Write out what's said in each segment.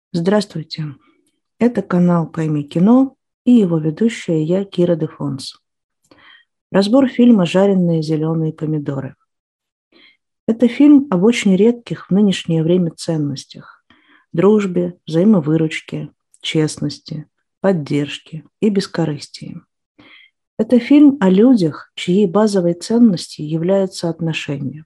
Здравствуйте. Это канал «Пойми кино» и его ведущая я, Кира де Фонс. Разбор фильма «Жареные зеленые помидоры». Это фильм об очень редких в нынешнее время ценностях: дружбе, взаимовыручке, честности, поддержке и бескорыстии. Это фильм о людях, чьей базовой ценностью являются отношения.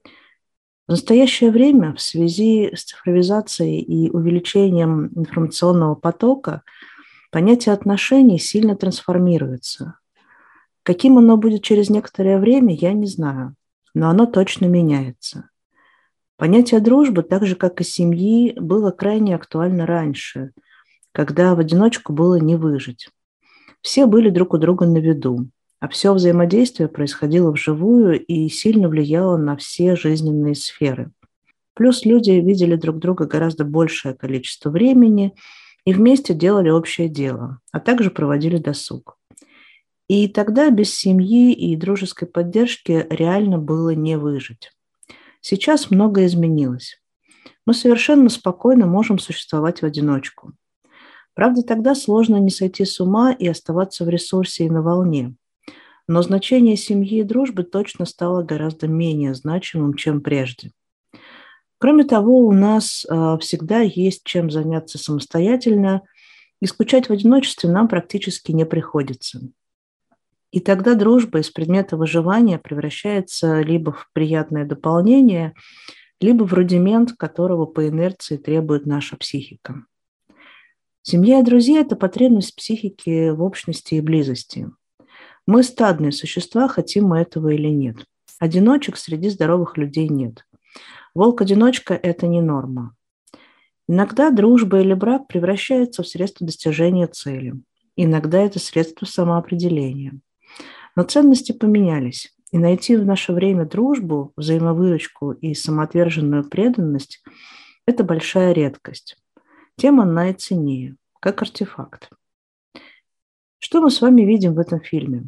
В настоящее время в связи с цифровизацией и увеличением информационного потока понятие отношений сильно трансформируется. Каким оно будет через некоторое время, я не знаю, но оно точно меняется. Понятие дружбы, так же как и семьи, было крайне актуально раньше, когда в одиночку было не выжить. Все были друг у друга на виду, а все взаимодействие происходило вживую и сильно влияло на все жизненные сферы. Плюс люди видели друг друга гораздо большее количество времени и вместе делали общее дело, а также проводили досуг. И тогда без семьи и дружеской поддержки реально было не выжить. Сейчас многое изменилось. Мы совершенно спокойно можем существовать в одиночку. Правда, тогда сложно не сойти с ума и оставаться в ресурсе и на волне. Но значение семьи и дружбы точно стало гораздо менее значимым, чем прежде. Кроме того, у нас всегда есть чем заняться самостоятельно, и скучать в одиночестве нам практически не приходится. И тогда дружба из предмета выживания превращается либо в приятное дополнение, либо в рудимент, которого по инерции требует наша психика. Семья и друзья – это потребность психики в общности и близости. Мы стадные существа, хотим мы этого или нет. Одиночек среди здоровых людей нет. Волк-одиночка – это не норма. Иногда дружба или брак превращается в средство достижения цели. Иногда это средство самоопределения. Но ценности поменялись, и найти в наше время дружбу, взаимовыручку и самоотверженную преданность – это большая редкость. Тем она и ценнее, как артефакт. Что мы с вами видим в этом фильме?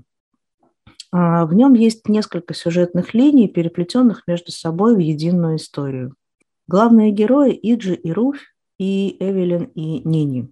В нем есть несколько сюжетных линий, переплетенных между собой в единую историю. Главные герои – Иджи и Руфь, и Эвелин и Нини.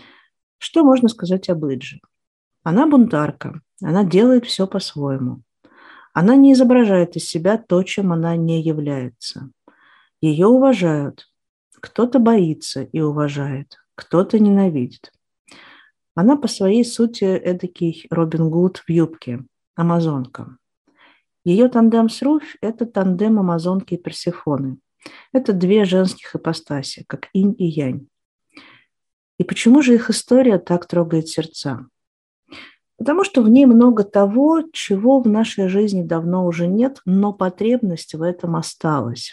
Что можно сказать об Иджи? Она бунтарка, она делает все по-своему. Она не изображает из себя то, чем она не является. Ее уважают. Кто-то боится и уважает, кто-то ненавидит. Она по своей сути эдакий Робин Гуд в юбке, амазонка. Ее тандем с Руфь – это тандем амазонки и Персефоны. Это две женских ипостаси, как инь и янь. И почему же их история так трогает сердца? Потому что в ней много того, чего в нашей жизни давно уже нет, но потребность в этом осталась.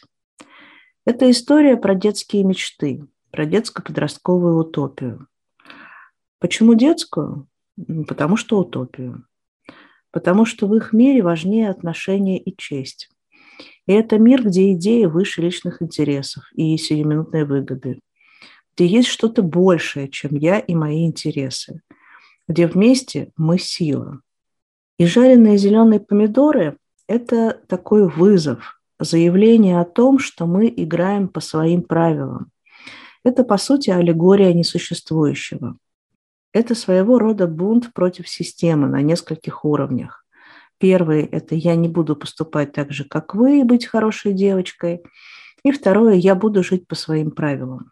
Это история про детские мечты, про детско-подростковую утопию. Почему детскую? Потому что утопию. Потому что в их мире важнее отношения и честь. И это мир, где идеи выше личных интересов и сиюминутной выгоды, где есть что-то большее, чем я и мои интересы, где вместе мы сила. И жареные зеленые помидоры – это такой вызов, заявление о том, что мы играем по своим правилам. Это, по сути, аллегория несуществующего. Это своего рода бунт против системы на нескольких уровнях. Первый – это я не буду поступать так же, как вы, и быть хорошей девочкой. И второе – я буду жить по своим правилам.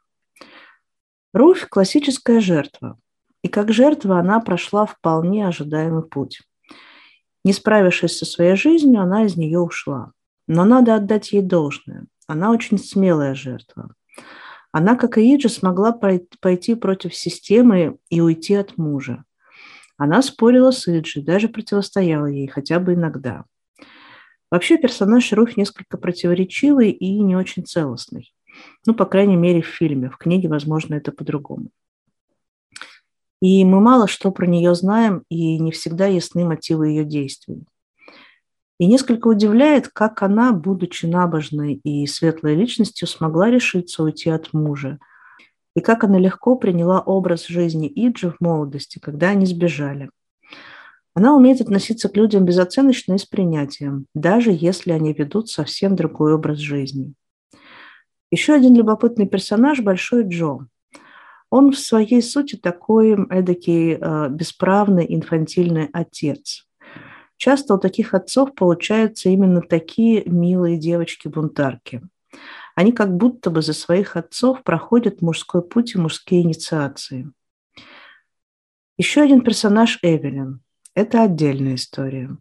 Руфь – классическая жертва. И как жертва она прошла вполне ожидаемый путь. Не справившись со своей жизнью, она из нее ушла. Но надо отдать ей должное. Она очень смелая жертва. Она, как и Иджи, смогла пойти против системы и уйти от мужа. Она спорила с Иджи, даже противостояла ей хотя бы иногда. Вообще персонаж Руфь несколько противоречивый и не очень целостный. Ну, по крайней мере, в фильме. В книге, возможно, это по-другому. И мы мало что про нее знаем, и не всегда ясны мотивы ее действий. И несколько удивляет, как она, будучи набожной и светлой личностью, смогла решиться уйти от мужа. И как она легко приняла образ жизни Иджи в молодости, когда они сбежали. Она умеет относиться к людям безоценочно и с принятием, даже если они ведут совсем другой образ жизни. Еще один любопытный персонаж – Большой Джо. Он в своей сути такой эдакий бесправный инфантильный отец. Часто у таких отцов получаются именно такие милые девочки-бунтарки. Они как будто бы за своих отцов проходят мужской путь и мужские инициации. Еще один персонаж Эвелин. Это отдельная история.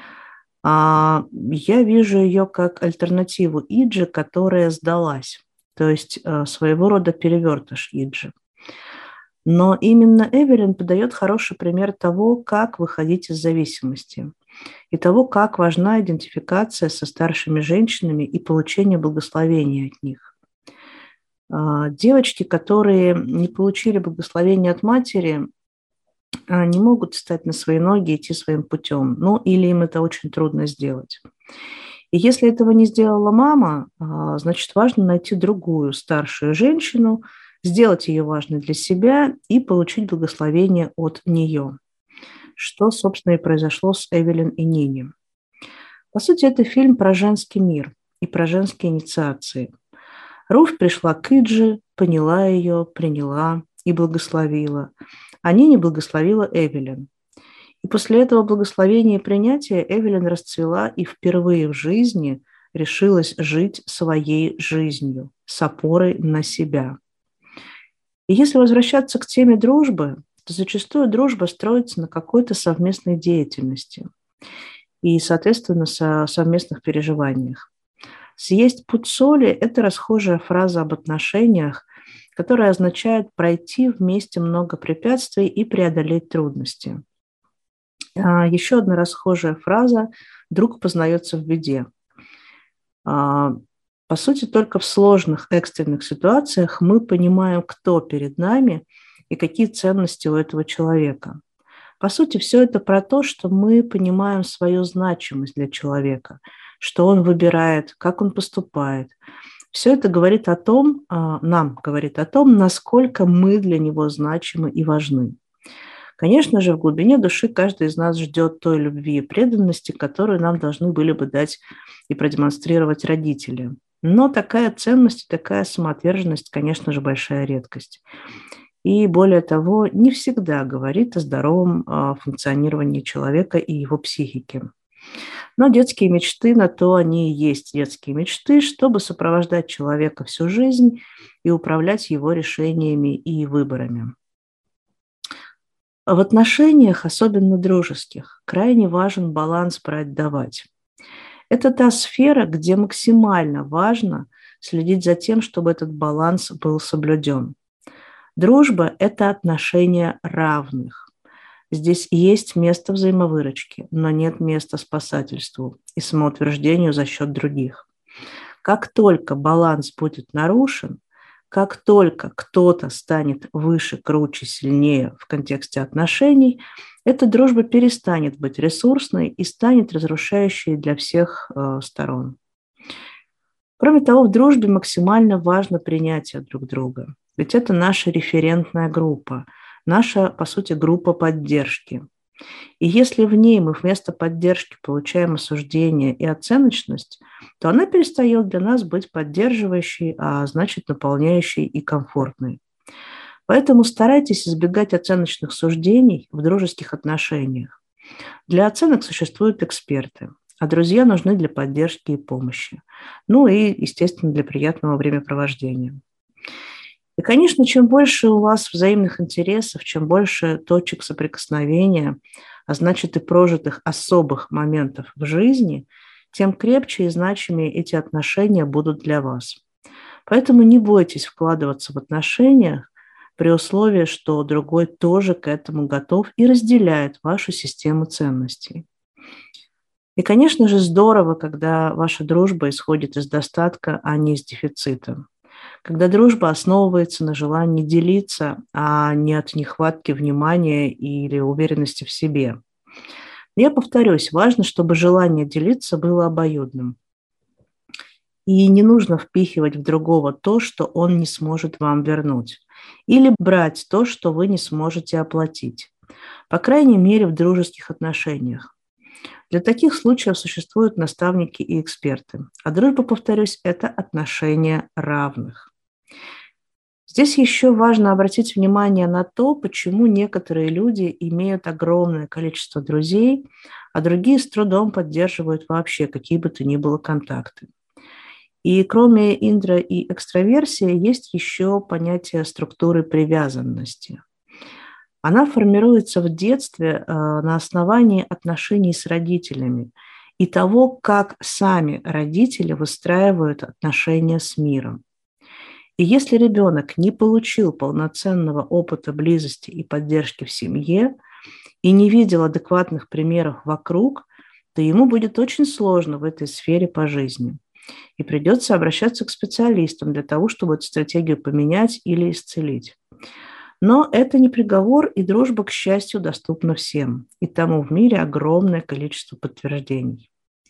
Я вижу ее как альтернативу Иджи, которая сдалась, то есть своего рода перевертыш Иджи. Но именно Эвелин подает хороший пример того, как выходить из зависимости и того, как важна идентификация со старшими женщинами и получение благословения от них. Девочки, которые не получили благословения от матери, не могут встать на свои ноги и идти своим путем, ну или им это очень трудно сделать. И если этого не сделала мама, значит, важно найти другую старшую женщину, сделать ее важной для себя и получить благословение от нее, что, собственно, и произошло с Эвелин и Нини. По сути, это фильм про женский мир и про женские инициации. Руфь пришла к Иджи, поняла ее, приняла и благословила. А Нини благословила Эвелин. И после этого благословения и принятия Эвелин расцвела и впервые в жизни решилась жить своей жизнью с опорой на себя. И если возвращаться к теме дружбы, то зачастую дружба строится на какой-то совместной деятельности и, соответственно, совместных переживаниях. «Съесть пуд соли» – это расхожая фраза об отношениях, которая означает пройти вместе много препятствий и преодолеть трудности. Еще одна расхожая фраза «друг познается в беде». По сути, только в сложных экстренных ситуациях мы понимаем, кто перед нами и какие ценности у этого человека. По сути, все это про то, что мы понимаем свою значимость для человека, что он выбирает, как он поступает. Все это говорит о том, нам говорит о том, насколько мы для него значимы и важны. Конечно же, в глубине души каждый из нас ждет той любви и преданности, которую нам должны были бы дать и продемонстрировать родители. Но такая ценность и такая самоотверженность, конечно же, большая редкость. И более того, не всегда говорит о здоровом функционировании человека и его психики. Но детские мечты, на то они и есть детские мечты, чтобы сопровождать человека всю жизнь и управлять его решениями и выборами. В отношениях, особенно дружеских, крайне важен баланс брать-давать. Это та сфера, где максимально важно следить за тем, чтобы этот баланс был соблюден. Дружба – это отношения равных. Здесь есть место взаимовыручки, но нет места спасательству и самоутверждению за счет других. Как только баланс будет нарушен, как только кто-то станет выше, круче, сильнее в контексте отношений, эта дружба перестанет быть ресурсной и станет разрушающей для всех сторон. Кроме того, в дружбе максимально важно принятие друг друга, ведь это наша референтная группа, наша, по сути, группа поддержки. И если в ней мы вместо поддержки получаем осуждение и оценочность, то она перестает для нас быть поддерживающей, а значит наполняющей и комфортной. Поэтому старайтесь избегать оценочных суждений в дружеских отношениях. Для оценок существуют эксперты, а друзья нужны для поддержки и помощи. Ну и, естественно, для приятного времяпровождения. И, конечно, чем больше у вас взаимных интересов, чем больше точек соприкосновения, а значит и прожитых особых моментов в жизни, тем крепче и значимее эти отношения будут для вас. Поэтому не бойтесь вкладываться в отношения при условии, что другой тоже к этому готов и разделяет вашу систему ценностей. И, конечно же, здорово, когда ваша дружба исходит из достатка, а не из дефицита. Когда дружба основывается на желании делиться, а не от нехватки внимания или уверенности в себе. Я повторюсь, важно, чтобы желание делиться было обоюдным. И не нужно впихивать в другого то, что он не сможет вам вернуть. Или брать то, что вы не сможете оплатить. По крайней мере, в дружеских отношениях. Для таких случаев существуют наставники и эксперты. А дружба, повторюсь, это отношения равных. Здесь еще важно обратить внимание на то, почему некоторые люди имеют огромное количество друзей, а другие с трудом поддерживают вообще какие бы то ни было контакты. И кроме интро- и экстраверсии есть еще понятие структуры привязанности. Она формируется в детстве на основании отношений с родителями и того, как сами родители выстраивают отношения с миром. И если ребенок не получил полноценного опыта близости и поддержки в семье и не видел адекватных примеров вокруг, то ему будет очень сложно в этой сфере по жизни. И придется обращаться к специалистам для того, чтобы эту стратегию поменять или исцелить. Но это не приговор, и дружба, к счастью, доступна всем. И тому в мире огромное количество подтверждений.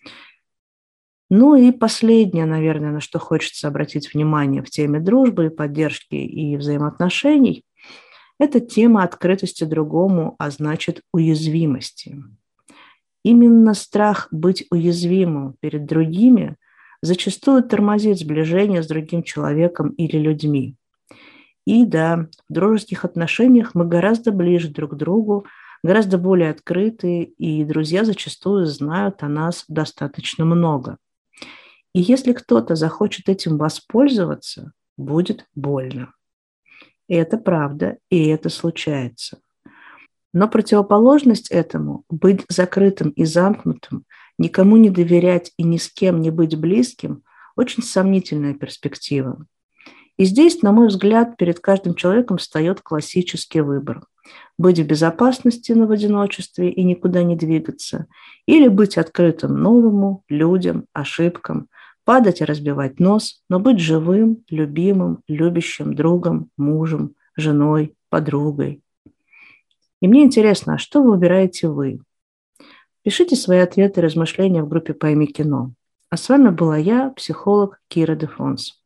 Ну и последнее, наверное, на что хочется обратить внимание в теме дружбы, поддержки и взаимоотношений, это тема открытости другому, а значит уязвимости. Именно страх быть уязвимым перед другими зачастую тормозит сближение с другим человеком или людьми. И да, в дружеских отношениях мы гораздо ближе друг к другу, гораздо более открыты, и друзья зачастую знают о нас достаточно много. И если кто-то захочет этим воспользоваться, будет больно. И это правда, и это случается. Но противоположность этому – быть закрытым и замкнутым, никому не доверять и ни с кем не быть близким – очень сомнительная перспектива. И здесь, на мой взгляд, перед каждым человеком встает классический выбор. Быть в безопасности, но в одиночестве и никуда не двигаться, или быть открытым новому, людям, ошибкам, падать и разбивать нос, но быть живым, любимым, любящим другом, мужем, женой, подругой. И мне интересно, а что выбираете вы? Пишите свои ответы и размышления в группе «Пойми кино». А с вами была я, психолог Кира Дефонс.